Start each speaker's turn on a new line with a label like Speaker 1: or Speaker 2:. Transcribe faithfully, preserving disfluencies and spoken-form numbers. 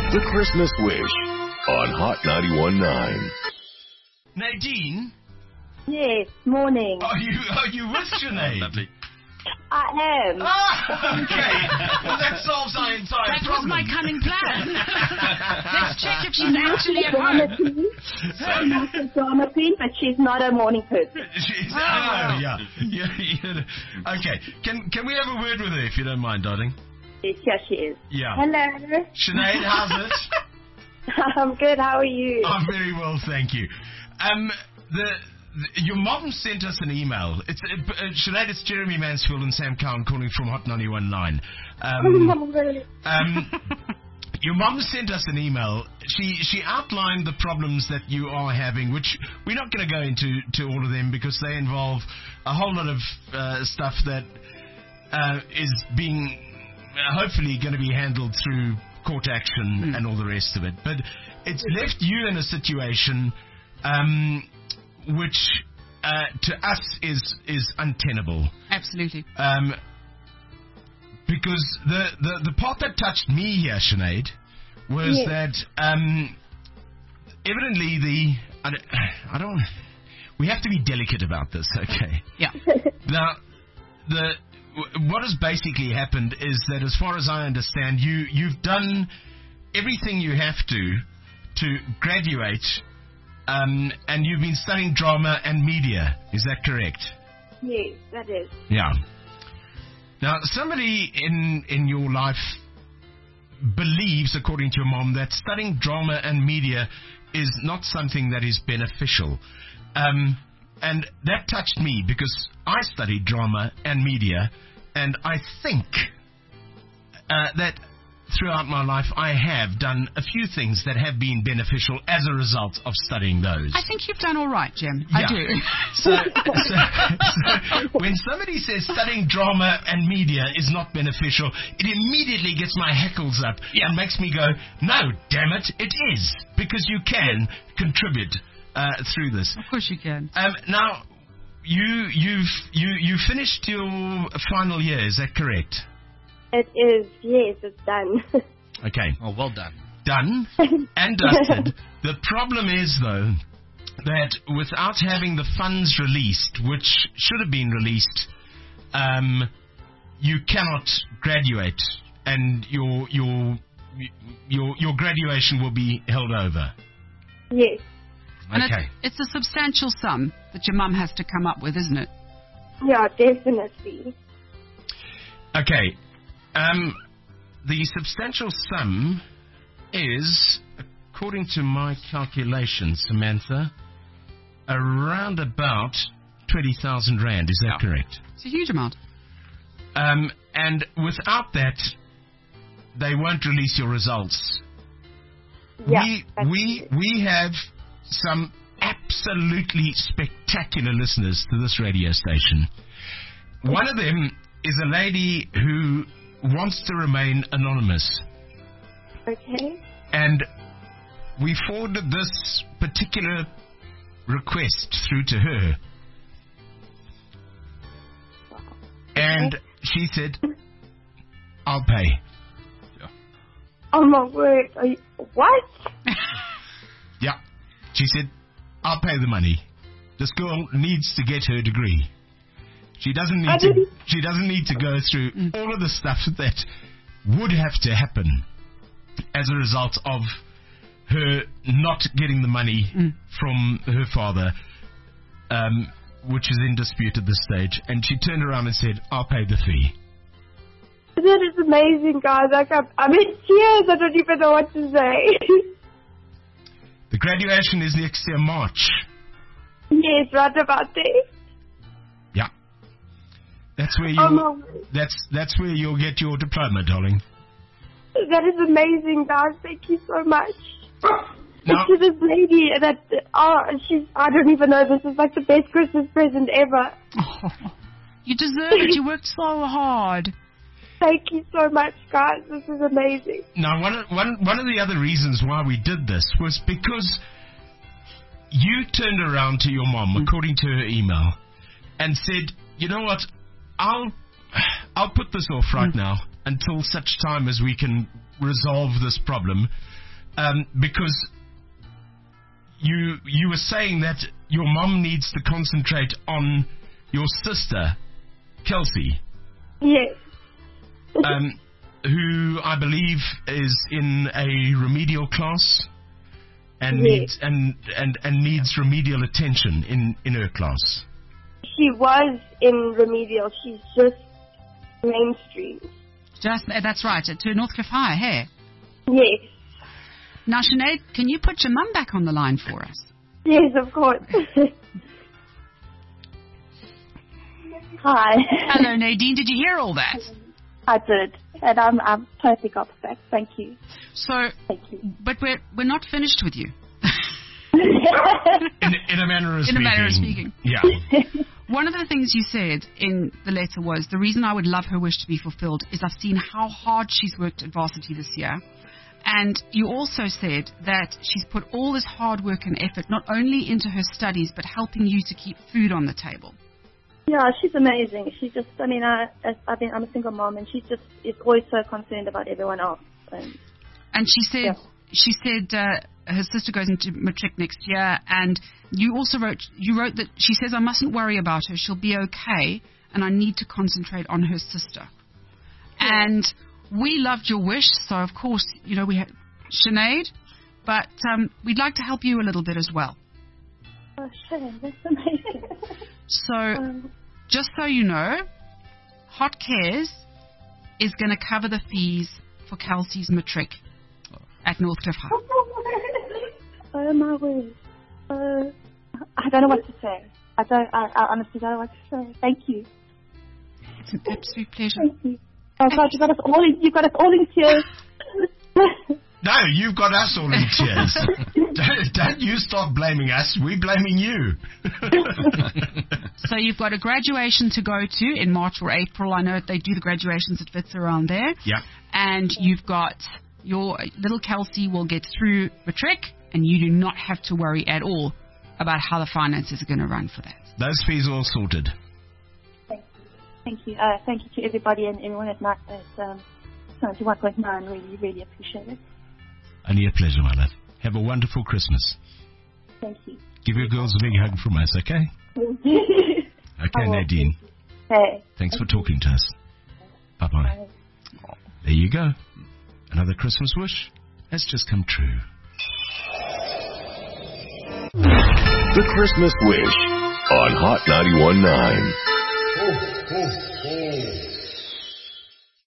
Speaker 1: The Christmas Wish on Hot ninety-one point nine.
Speaker 2: Nadine?
Speaker 3: Yes, morning.
Speaker 2: Are you, are you with Sinead?
Speaker 4: Lovely.
Speaker 3: I am.
Speaker 2: Ah, okay. Well, that solves our entire
Speaker 5: That was
Speaker 2: problem.
Speaker 5: my cunning plan. Let's check if she's actually at
Speaker 3: Drama
Speaker 5: home.
Speaker 3: queen. She's not a drama queen, but she's not a morning person.
Speaker 2: She's,
Speaker 5: Oh.
Speaker 2: oh, yeah. yeah, yeah. Okay. Can can we have a word with her, if you don't mind, darling?
Speaker 3: Yes, here she is.
Speaker 2: Yeah.
Speaker 3: Hello.
Speaker 2: Sinead, how's it?
Speaker 3: I'm good. How are you?
Speaker 2: Oh, very well, thank you. Um, the, the your mom sent us an email. It's uh, uh, Sinead, it's Jeremy Mansfield and Sam Cowan calling from Hot ninety-one point nine. Um, um, your mom sent us an email. She she outlined the problems that you are having, which we're not going to go into to all of them because they involve a whole lot of uh, stuff that uh, is being uh, hopefully going to be handled through court action mm. and all the rest of it. But it's left you in a situation um, which uh, to us is is untenable.
Speaker 5: Absolutely.
Speaker 2: Um, because the, the, the part that touched me here, Sinead, was
Speaker 3: yes.
Speaker 2: that um, evidently the... I don't, I don't... We have to be delicate about this, okay?
Speaker 5: Yeah.
Speaker 2: Now, the... what has basically happened is that, as far as I understand, you, you've done everything you have to to graduate, um, and you've been studying drama and media. Is that correct?
Speaker 3: Yes, that is.
Speaker 2: Yeah. Now, somebody in, in your life believes, according to your mom, that studying drama and media is not something that is beneficial. Um, and that touched me because I studied drama and media, and I think uh, that throughout my life I have done a few things that have been beneficial as a result of studying those.
Speaker 5: I think you've done all right, Jim.
Speaker 2: Yeah.
Speaker 5: I do.
Speaker 2: So, so, so when somebody says studying drama and media is not beneficial, it immediately gets my hackles up
Speaker 5: Yeah.
Speaker 2: and makes me go, no, damn it, it is, because you can contribute uh, through this.
Speaker 5: Of course you can.
Speaker 2: Um, now, you you've you you finished your final year, is that correct?
Speaker 3: It is. Yes, it's done.
Speaker 2: Okay.
Speaker 4: Oh, well done.
Speaker 2: Done and dusted. The problem is, though, that without having the funds released, which should have been released, um, you cannot graduate, and your your your your graduation will be held over.
Speaker 3: Yes.
Speaker 5: And
Speaker 2: Okay.
Speaker 5: it's, it's a substantial sum that your mum has to come up with, isn't it?
Speaker 3: Yeah, definitely.
Speaker 2: Okay. Um, the substantial sum is, according to my calculations, Samantha, around about twenty thousand rand. Is that
Speaker 5: Yeah.
Speaker 2: correct?
Speaker 5: It's a huge amount.
Speaker 2: Um, and without that, they won't release your results.
Speaker 3: Yeah.
Speaker 2: we
Speaker 3: that's
Speaker 2: we
Speaker 3: true.
Speaker 2: we have some absolutely spectacular listeners to this radio station. One of them is a lady who wants to remain anonymous,
Speaker 3: Okay.
Speaker 2: and we forwarded this particular request through to her, and she said, I'll pay.
Speaker 3: Oh my word. Are you, what?
Speaker 2: Yeah. She said, I'll pay the money. This girl needs to get her degree. She doesn't
Speaker 3: I
Speaker 2: need to
Speaker 3: didn't-
Speaker 2: she doesn't need to go through all of the stuff that would have to happen as a result of her not getting the money
Speaker 5: Mm.
Speaker 2: from her father, um, which is in dispute at this stage. And she turned around and said, I'll pay the fee.
Speaker 3: That is amazing, guys. Like, I'm, I'm in tears. I don't even know what to say.
Speaker 2: The graduation is next year, March.
Speaker 3: Yes, right about there.
Speaker 2: Yeah. That's where
Speaker 3: Oh
Speaker 2: you
Speaker 3: my word.
Speaker 2: that's that's where you'll get your diploma, darling.
Speaker 3: That is amazing, guys. Thank you so much.
Speaker 2: Now,
Speaker 3: And to this lady that, oh, she's, I don't even know, this is like the best Christmas present ever.
Speaker 5: Oh, you deserve it. You worked so hard.
Speaker 3: Thank you so much, guys. This is amazing.
Speaker 2: now one, of- one, one of the other reasons why we did this was because you turned around to your mom, according to her email, and said, you know what, I'll I'll put this off right now. until such time as we can resolve this problem, um, because you you were saying that your mom needs to concentrate on your sister, Kelsey.
Speaker 3: Yes.
Speaker 2: Um, who I believe is in a remedial class and
Speaker 3: Yes.
Speaker 2: needs and, and, and needs remedial attention in, in her class.
Speaker 3: She was in remedial. She's just mainstream.
Speaker 5: Just uh, that's right. To Northcliffe High, hey.
Speaker 3: Yes.
Speaker 5: Now, Sinead, can you put your mum back on the line for us?
Speaker 3: Yes, of course. Hi.
Speaker 5: Hello, Nadine. Did you hear all that?
Speaker 3: I did, and I'm I'm totally got back. Thank you.
Speaker 5: So,
Speaker 3: Thank you.
Speaker 5: but we're we're not finished with you.
Speaker 2: In, in a manner of
Speaker 5: In
Speaker 2: speaking.
Speaker 5: a manner of speaking.
Speaker 2: Yeah.
Speaker 5: One of the things you said in the letter was, the reason I would love her wish to be fulfilled is I've seen how hard she's worked at varsity this year. And you also said that she's put all this hard work and effort not only into her studies, but helping you to keep food on the table.
Speaker 3: Yeah, she's amazing. She just, I mean, I, I mean, I'm a single mom, and she just is always so concerned about everyone else. And,
Speaker 5: And she said,
Speaker 3: Yeah.
Speaker 5: she said uh, her sister goes into matric next year, and you also wrote, you wrote that she says, I mustn't worry about her. She'll be okay, and I need to concentrate on her sister.
Speaker 3: Yeah.
Speaker 5: And we loved your wish, so of course, you know, we had Sinead, but um, we'd like to help you a little bit as well.
Speaker 3: oh, shame, that's amazing.
Speaker 5: So,
Speaker 3: um,
Speaker 5: just so you know, Hot Cares is going to cover the fees for Kelsey's matric at Northcliffe High.
Speaker 3: oh my word. Uh, I don't know what to say. I don't. I, I honestly don't know what to say. Thank you.
Speaker 5: It's an absolute pleasure.
Speaker 3: Thank you. Oh God, you got us all in. You got us all in tears.
Speaker 2: No, you've got us all in tears. don't, don't you stop blaming us. We're blaming you.
Speaker 5: So you've got a graduation to go to in March or April. I know they do the graduations at Wits around there.
Speaker 2: Yeah.
Speaker 5: And you've got your little Kelsey will get through matric, and you do not have to worry at all about how the finances are going to run for that.
Speaker 2: Those fees are all sorted.
Speaker 3: Thank you. Thank you. Uh, thank you to everybody and everyone at night at um, ninety-one point nine. Really, really appreciate it.
Speaker 2: Only a pleasure, my love. Have a wonderful Christmas.
Speaker 3: Thank you.
Speaker 2: Give your girls a big hug from us, okay?
Speaker 3: okay,
Speaker 2: Okay, Nadine.
Speaker 3: Hey.
Speaker 2: Thanks for talking to us. Bye-bye.
Speaker 3: Bye.
Speaker 2: There you go. Another Christmas wish has just come true.
Speaker 1: The Christmas Wish on Hot ninety-one point nine.
Speaker 4: Ho, ho, ho.